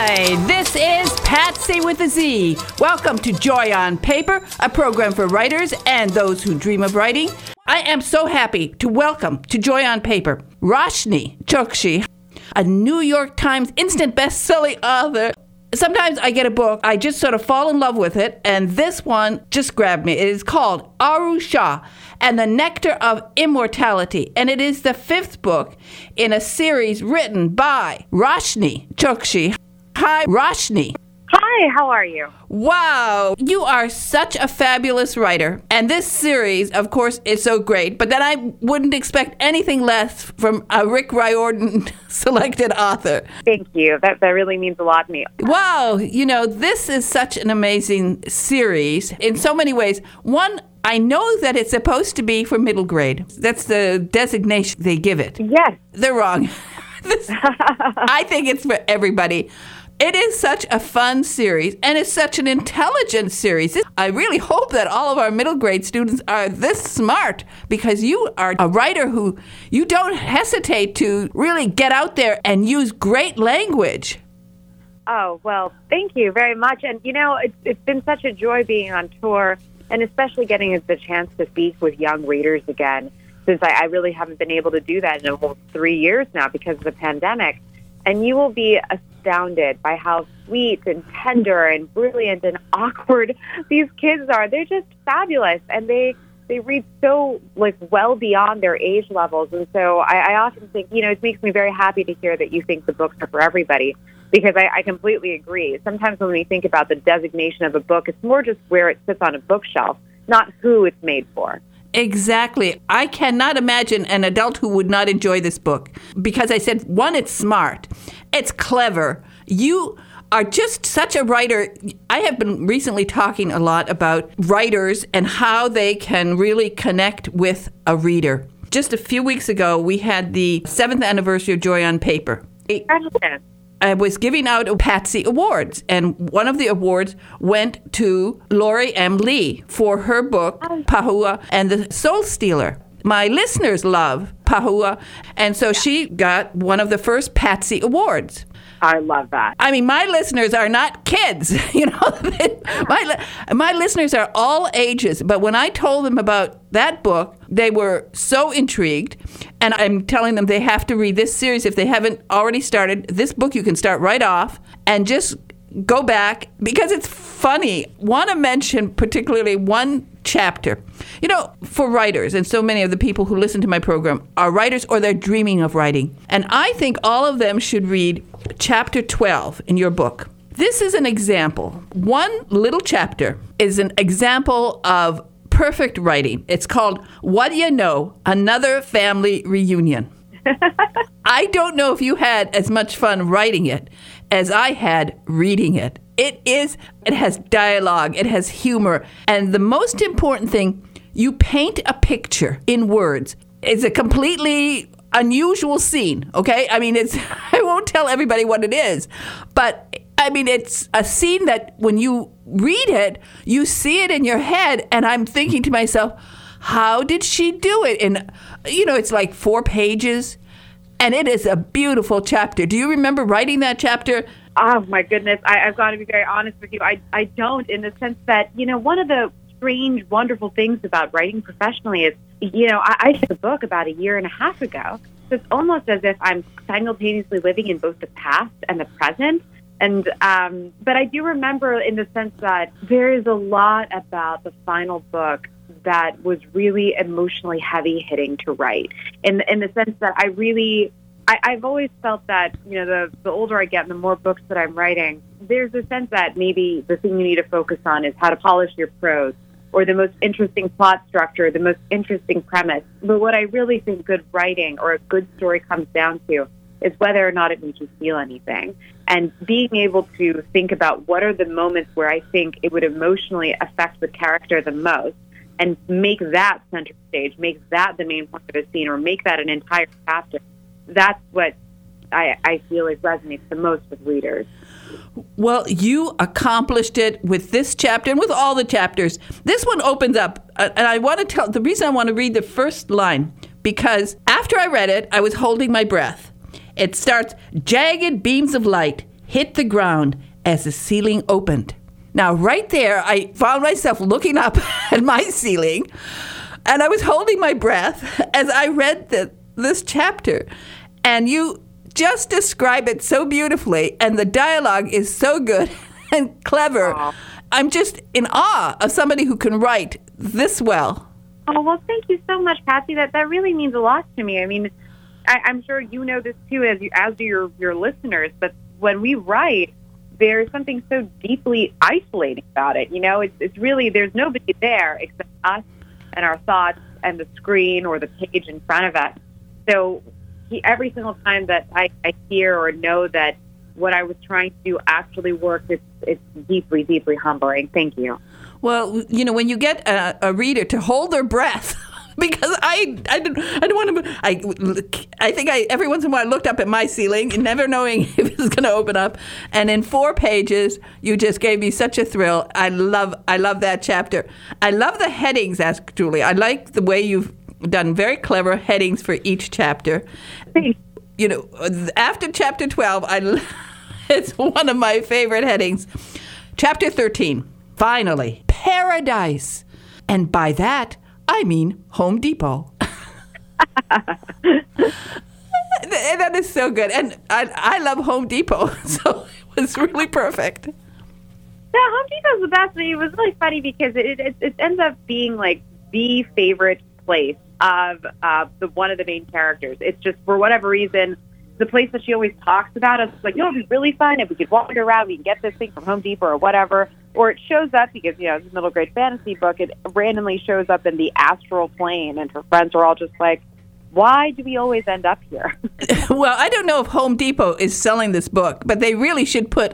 Hi, this is Patsy with a Z. Welcome to Joy on Paper, a program for writers and those who dream of writing. I am so happy to welcome to Joy on Paper Roshni Chokshi, a New York Times instant best-selling author. Sometimes I get a book, I just sort of fall in love with it, and this one just grabbed me. It is called Arusha and the Nectar of Immortality, and it is the 5th book in a series written by Roshni Chokshi. Hi, Roshni. Hi, how are you? Wow, you are such a fabulous writer. And this series, of course, is so great. But then I wouldn't expect anything less from a Rick Riordan selected author. Thank you. That really means a lot to me. Wow, this is such an amazing series in so many ways. One, I know that it's supposed to be for middle grade. That's the designation they give it. Yes. They're wrong. I think it's for everybody. It is such a fun series, and it's such an intelligent series. I really hope that all of our middle grade students are this smart, because you are a writer who you don't hesitate to really get out there and use great language. Oh, well, thank you very much. And, it's been such a joy being on tour, and especially getting the chance to speak with young readers again, since I really haven't been able to do that in almost 3 years now because of the pandemic. And you will be astounded by how sweet and tender and brilliant and awkward these kids are. They're just fabulous, and they read so well beyond their age levels. And so I often think, it makes me very happy to hear that you think the books are for everybody, because I completely agree. Sometimes when we think about the designation of a book, it's more just where it sits on a bookshelf, not who it's made for. Exactly. I cannot imagine an adult who would not enjoy this book, because I said, one, it's smart. It's clever. You are just such a writer. I have been recently talking a lot about writers and how they can really connect with a reader. Just a few weeks ago, we had the 7th anniversary of Joy on Paper. Congratulations. I was giving out Patsy Awards, and one of the awards went to Lori M. Lee for her book, Pahua and the Soul Stealer. My listeners love Pahua, and so she got one of the first Patsy Awards. I love that. I mean, my listeners are not kids, My listeners are all ages, but when I told them about that book, they were so intrigued, and I'm telling them they have to read this series if they haven't already started. This book you can start right off and just go back, because it's funny. Want to mention particularly one chapter. For writers, and so many of the people who listen to my program are writers or they're dreaming of writing. And I think all of them should read chapter 12 in your book. This is an example. One little chapter is an example of perfect writing. It's called What You Know, Another Family Reunion. I don't know if you had as much fun writing it as I had reading it. It has dialogue, it has humor, and the most important thing, you paint a picture in words. It's a completely unusual scene, okay? I mean, I won't tell everybody what it is, but it's a scene that when you read it, you see it in your head, and I'm thinking to myself, how did she do it? And, it's like 4 pages, and it is a beautiful chapter. Do you remember writing that chapter? Oh, my goodness. I've got to be very honest with you. I don't, in the sense that, one of the strange, wonderful things about writing professionally is, I did a book about 1.5 years ago. So it's almost as if I'm simultaneously living in both the past and the present. And but I do remember in the sense that there is a lot about the final book that was really emotionally heavy-hitting to write, in the sense that I've always felt that, the older I get and the more books that I'm writing, there's a sense that maybe the thing you need to focus on is how to polish your prose, or the most interesting plot structure, the most interesting premise. But what I really think good writing or a good story comes down to is whether or not it makes you feel anything. And being able to think about what are the moments where I think it would emotionally affect the character the most, and make that center stage, make that the main point of the scene, or make that an entire chapter. That's what I feel resonates the most with readers. Well, you accomplished it with this chapter and with all the chapters. This one opens up, and I want to tell the reason I want to read the first line, because after I read it, I was holding my breath. It starts, jagged beams of light hit the ground as the ceiling opened. Now, right there, I found myself looking up at my ceiling, and I was holding my breath as I read this chapter. And you just describe it so beautifully, and the dialogue is so good and clever. Aww. I'm just in awe of somebody who can write this well. Oh, well, thank you so much, Patsy. That really means a lot to me. I mean, I'm sure you know this too, as do your listeners, but when we write, there's something so deeply isolating about it. You know, it's really, there's nobody there except us and our thoughts and the screen or the page in front of us. So every single time that I hear or know that what I was trying to do actually worked, it's deeply, deeply humbling. Thank you. Well, you know, when you get a reader to hold their breath, because I don't want to. I think every once in a while I looked up at my ceiling, never knowing if it was going to open up. And in 4 pages, you just gave me such a thrill. I love that chapter. I love the headings, Julie. I like the way you've done very clever headings for each chapter. Thanks. You know, after chapter 12, it's one of my favorite headings. Chapter 13. Finally, paradise. And by that, I mean Home Depot. That is so good. And I love Home Depot, so it was really perfect. Yeah, Home Depot's the best. It was really funny because it ends up being like the favorite place of one of the main characters. It's just, for whatever reason, the place that she always talks about. It's like, it'd be really fun if we could wander around, we can get this thing from Home Depot or whatever. Or it shows up because, you know, it's a middle grade fantasy book. It randomly shows up in the astral plane, and her friends are all just like, why do we always end up here? Well, I don't know if Home Depot is selling this book, but they really should put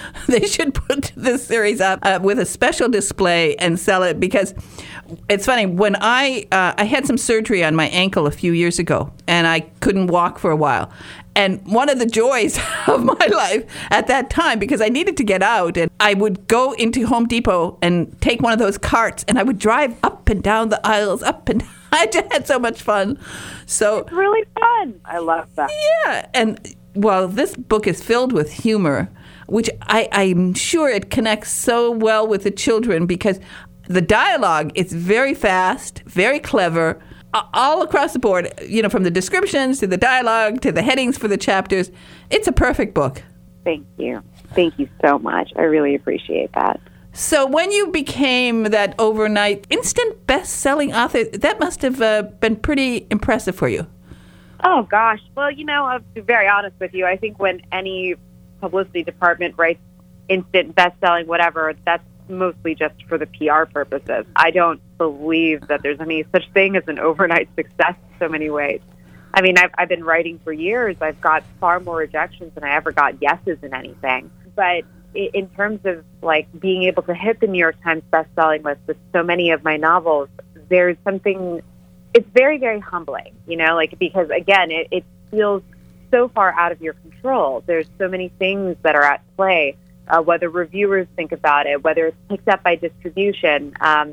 this series up with a special display and sell it, because it's funny. When I had some surgery on my ankle a few years ago, and I couldn't walk for a while. And one of the joys of my life at that time, because I needed to get out, and I would go into Home Depot and take one of those carts, and I would drive up and down the aisles, up and down. I just had so much fun. So it's really fun. I love that. Yeah. And, well, this book is filled with humor, which I'm sure it connects so well with the children, because the dialogue is very fast, very clever, all across the board, you know, from the descriptions to the dialogue to the headings for the chapters. It's a perfect book. Thank you. Thank you so much. I really appreciate that. So when you became that overnight instant best-selling author, that must have been pretty impressive for you. Oh, gosh. Well, you know, I'll be very honest with you. I think when any publicity department writes instant best-selling whatever, that's mostly just for the PR purposes. I don't believe that there's any such thing as an overnight success in so many ways. I mean, I've been writing for years. I've got far more rejections than I ever got yeses in anything. But in terms of, like, being able to hit the New York Times bestselling list with so many of my novels, there's something, it's very, very humbling, you know, like, because, again, it feels so far out of your control. There's so many things that are at play, whether reviewers think about it, whether it's picked up by distribution,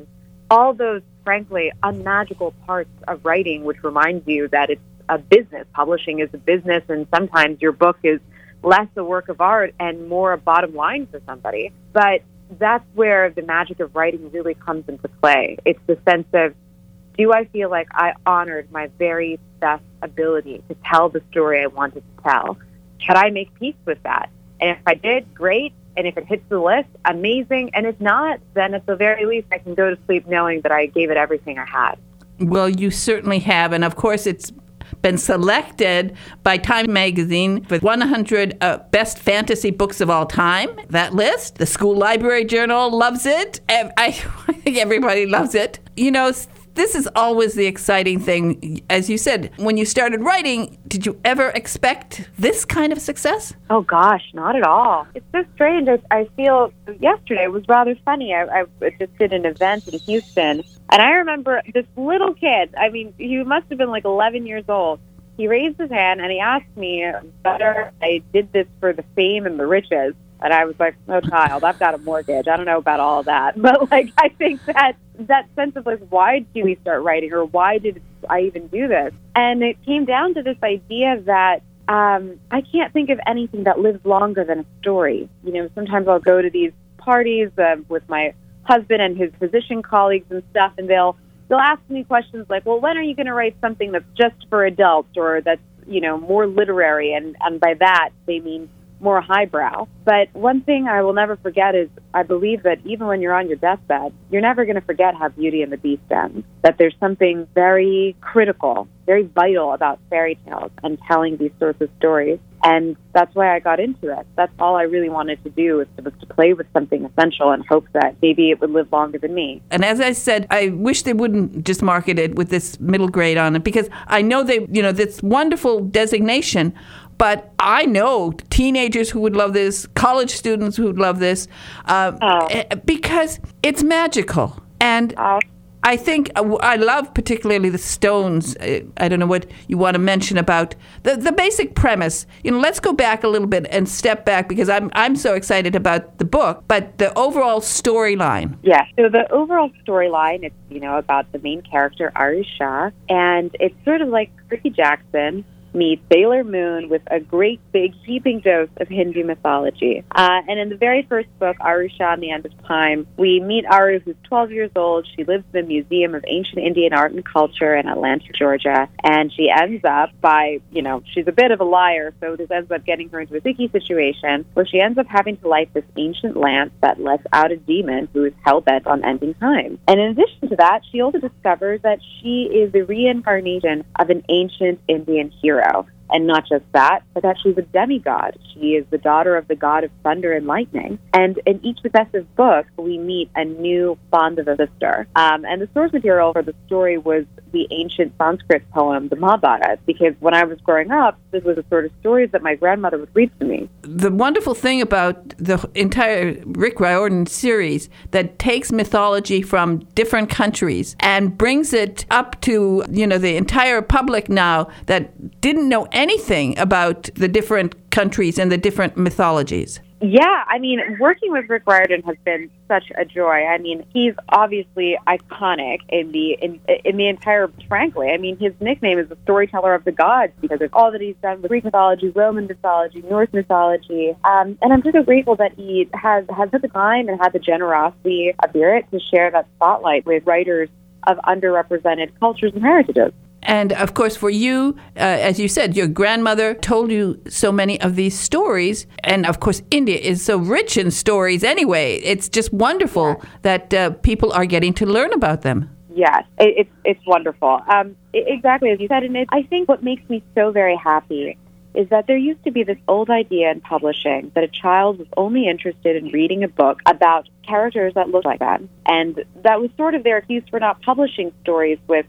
all those, frankly, unmagical parts of writing, which reminds you that it's a business. Publishing is a business, and sometimes your book is less a work of art and more a bottom line for somebody. But that's where the magic of writing really comes into play. It's the sense of, do I feel like I honored my very best ability to tell the story I wanted to tell? Can I make peace with that? And if I did, great. And if it hits the list, amazing. And if not, then at the very least, I can go to sleep knowing that I gave it everything I had. Well, you certainly have. And of course, it's been selected by Time Magazine for 100 best fantasy books of all time. That list, the School Library Journal loves it. I think everybody loves it. You know, this is always the exciting thing. As you said, when you started writing, did you ever expect this kind of success? Oh, gosh, not at all. It's so strange. I feel yesterday was rather funny. I just did an event in Houston, and I remember this little kid. I mean, he must have been like 11 years old. He raised his hand, and he asked me whether I did this for the fame and the riches. And I was like, no, child, I've got a mortgage. I don't know about all of that. But, like, I think that sense of, like, why do we start writing, or why did I even do this? And it came down to this idea that I can't think of anything that lives longer than a story. You know, sometimes I'll go to these parties with my husband and his physician colleagues and stuff, and they'll ask me questions like, well, when are you going to write something that's just for adults or that's, you know, more literary? And by that, they mean more highbrow. But one thing I will never forget is I believe that even when you're on your deathbed, you're never going to forget how Beauty and the Beast ends, that there's something very critical, very vital about fairy tales and telling these sorts of stories. And that's why I got into it. That's all I really wanted to do, was to play with something essential and hope that maybe it would live longer than me. And as I said, I wish they wouldn't just market it with this middle grade on it, because I know this wonderful designation, but I know teenagers who would love this, college students who would love this, because it's magical. And I think I love particularly the Stones. I don't know what you want to mention about the basic premise. You know, let's go back a little bit and step back, because I'm so excited about the book, but the overall storyline. Yeah, so the overall storyline, it's, you know, about the main character, Aru Shah, and it's sort of like Percy Jackson meets Sailor Moon with a great big heaping dose of Hindu mythology. And in the very first book, Aru Shah and the End of Time, we meet Aru, who's 12 years old. She lives in the Museum of Ancient Indian Art and Culture in Atlanta, Georgia. And she ends up by, you know, she's a bit of a liar, so this ends up getting her into a sticky situation where she ends up having to light this ancient lamp that lets out a demon who is hell-bent on ending time. And in addition to that, she also discovers that she is the reincarnation of an ancient Indian hero. And not just that, but that she's a demigod. She is the daughter of the god of thunder and lightning. And in each successive book, we meet a new bond of a sister. And the source material for the story was the ancient Sanskrit poem, the Mahabharata, because when I was growing up, this was the sort of stories that my grandmother would read to me. The wonderful thing about the entire Rick Riordan series that takes mythology from different countries and brings it up to, you know, the entire public now that didn't know anything about the different countries and the different mythologies. Yeah, I mean, working with Rick Riordan has been such a joy. I mean, he's obviously iconic in the entire, frankly. I mean, his nickname is the storyteller of the gods because of all that he's done with Greek mythology, Roman mythology, Norse mythology. And I'm just so grateful that he has had the time and had the generosity of spirit to share that spotlight with writers of underrepresented cultures and heritages. And, of course, for you, as you said, your grandmother told you so many of these stories. And, of course, India is so rich in stories anyway. It's just wonderful that people are getting to learn about them. Yes, it's wonderful. Exactly as you said. And I think what makes me so very happy is that there used to be this old idea in publishing that a child was only interested in reading a book about characters that looked like them. And that was sort of their excuse for not publishing stories with,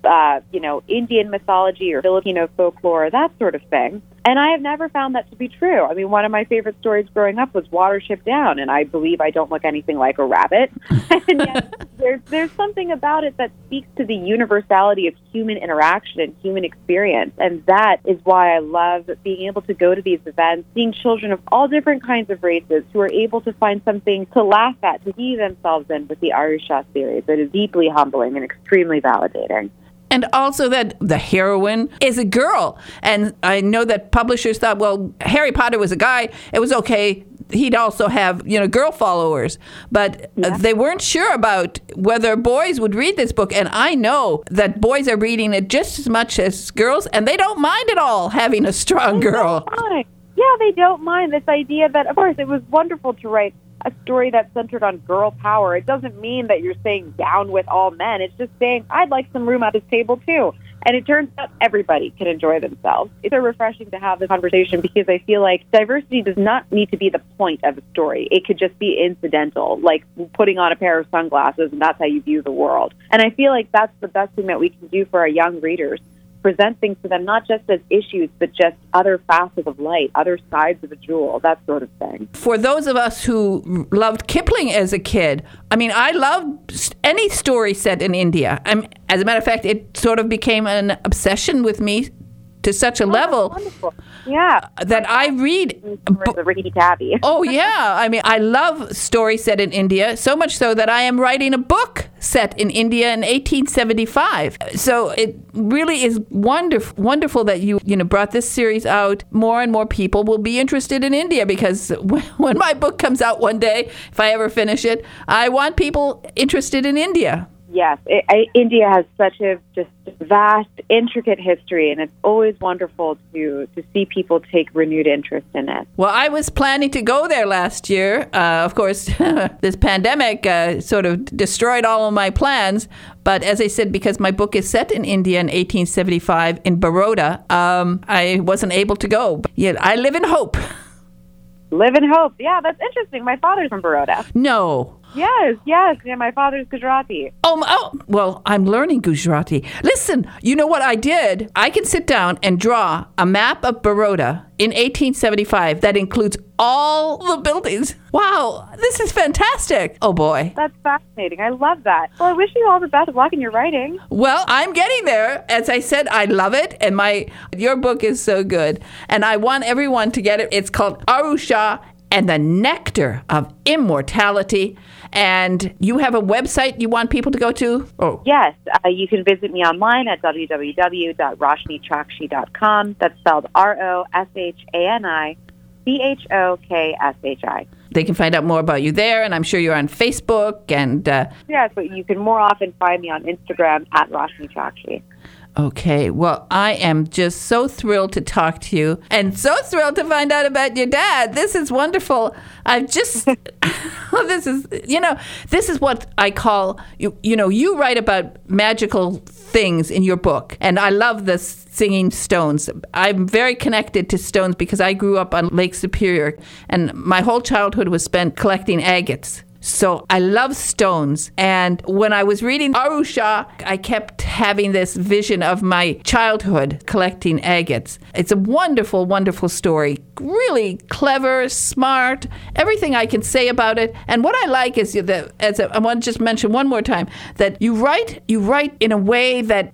Indian mythology or Filipino folklore, that sort of thing. And I have never found that to be true. I mean, one of my favorite stories growing up was Watership Down, and I believe I don't look anything like a rabbit. And yet there's something about it that speaks to the universality of human interaction and human experience. And that is why I love being able to go to these events, seeing children of all different kinds of races who are able to find something to laugh at, to see themselves in with the Aru Shah series. It is deeply humbling and extremely validating. And also that the heroine is a girl. And I know that publishers thought, well, Harry Potter was a guy. It was okay. He'd also have, girl followers. But they weren't sure about whether boys would read this book. And I know that boys are reading it just as much as girls. And they don't mind at all having a strong girl. Yeah, they don't mind this idea that, of course, it was wonderful to write a story that's centered on girl power. It doesn't mean that you're saying down with all men. It's just saying, I'd like some room at this table too. And it turns out everybody can enjoy themselves. It's so refreshing to have this conversation because I feel like diversity does not need to be the point of a story. It could just be incidental, like putting on a pair of sunglasses and that's how you view the world. And I feel like that's the best thing that we can do for our young readers. Present things to them not just as issues, but just other facets of light, other sides of a jewel, that sort of thing. For those of us who loved Kipling as a kid, I loved any story set in India. As a matter of fact, it sort of became an obsession with me to such a level that I read the Ricky Tabby. Oh yeah, I love stories set in India, so much so that I am writing a book set in India in 1875. So it really is wonderful that you brought this series out. More and more people will be interested in India, because when my book comes out one day, if I ever finish it, I want people interested in India. Yes, India has such a just vast, intricate history, and it's always wonderful to see people take renewed interest in it. Well, I was planning to go there last year. Of course, this pandemic sort of destroyed all of my plans. But as I said, because my book is set in India in 1875 in Baroda, I wasn't able to go. Yet I live in hope. Live in hope. Yeah, that's interesting. My father's from Baroda. No. Yes. Yeah, my father's Gujarati. Well, I'm learning Gujarati. Listen, you know what I did? I can sit down and draw a map of Baroda in 1875 that includes all the buildings. Wow, this is fantastic. Oh, boy. That's fascinating. I love that. Well, I wish you all the best of luck in your writing. Well, I'm getting there. As I said, I love it, and your book is so good. And I want everyone to get it. It's called Arusha and the Nectar of Immortality. And you have a website you want people to go to? Oh. Yes. You can visit me online at www.roshnichokshi.com. That's spelled ROSHANICHOKSHI. They can find out more about you there, and I'm sure you're on Facebook. And yes, but you can more often find me on Instagram at Roshni Chokshi. Okay, well, I am just so thrilled to talk to you, and so thrilled to find out about your dad. This is wonderful. this is what I call, you write about magical things in your book, and I love the singing stones. I'm very connected to stones because I grew up on Lake Superior, and my whole childhood was spent collecting agates. So I love stones. And when I was reading Arusha, I kept having this vision of my childhood collecting agates. It's a wonderful, wonderful story. Really clever, smart, everything I can say about it. And what I like is that, I want to just mention one more time, that you write in a way that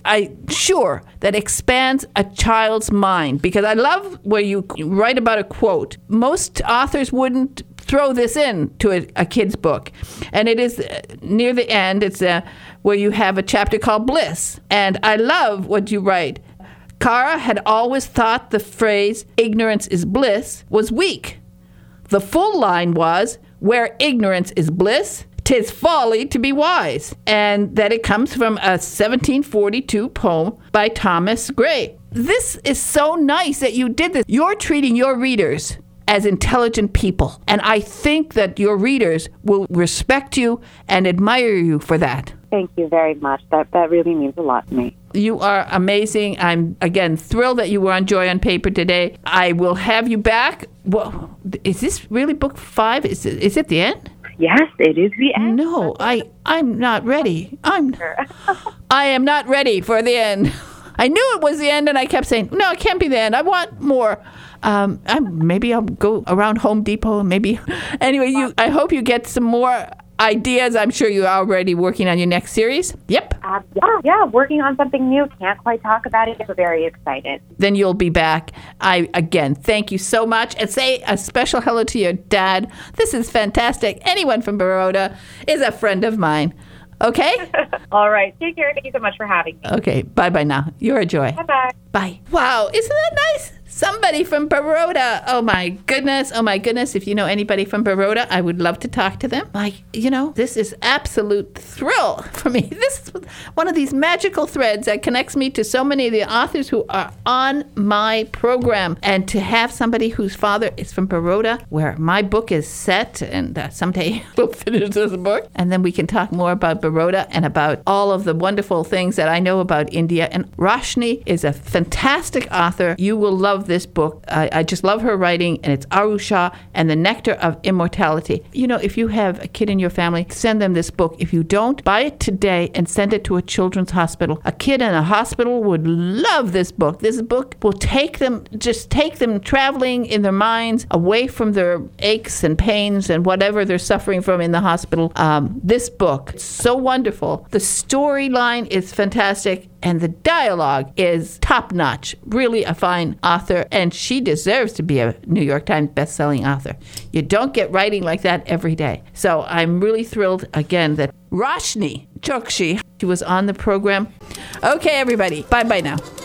that expands a child's mind. Because I love where you write about a quote. Most authors wouldn't throw this in to a kid's book. And it is near the end. It's where you have a chapter called Bliss. And I love what you write. Kara had always thought the phrase, ignorance is bliss, was weak. The full line was, where ignorance is bliss, 'tis folly to be wise. And that it comes from a 1742 poem by Thomas Gray. This is so nice that you did this. You're treating your readers as intelligent people. And I think that your readers will respect you and admire you for that. Thank you very much. That really means a lot to me. You are amazing. I'm, again, thrilled that you were on Joy on Paper today. I will have you back. Well, is this really book 5? Is it the end? Yes, it is the end. No, I'm not ready. I am not ready for the end. I knew it was the end, and I kept saying, no, it can't be the end. I want more. Maybe I'll go around Home Depot. Maybe. Anyway, I hope you get some more ideas. I'm sure you're already working on your next series. Yep. Yeah, working on something new. Can't quite talk about it. We're very excited. Then you'll be back. Again, thank you so much. And say a special hello to your dad. This is fantastic. Anyone from Baroda is a friend of mine. Okay? All right. Take care. Thank you so much for having me. Okay. Bye-bye now. You're a joy. Bye-bye. Bye. Wow. Isn't that nice? Somebody from Baroda. Oh, my goodness. Oh, my goodness. If you know anybody from Baroda, I would love to talk to them. This is absolute thrill for me. This is one of these magical threads that connects me to so many of the authors who are on my program. And to have somebody whose father is from Baroda, where my book is set, and someday we'll finish this book, and then we can talk more about Baroda and about all of the wonderful things that I know about India. And Roshni is a fantastic author. You will love this book. I just love her writing, and it's Arusha and the Nectar of Immortality. If you have a kid in your family, send them this book. If you don't, buy it today and send it to a children's hospital. A kid in a hospital would love this book. This book will take them traveling in their minds away from their aches and pains and whatever they're suffering from in the hospital. This book, it's so wonderful. The storyline is fantastic. And the dialogue is top-notch. Really a fine author, and she deserves to be a New York Times best-selling author. You don't get writing like that every day. So I'm really thrilled, again, that Roshni Chokshi. She was on the program. Okay, everybody. Bye-bye now.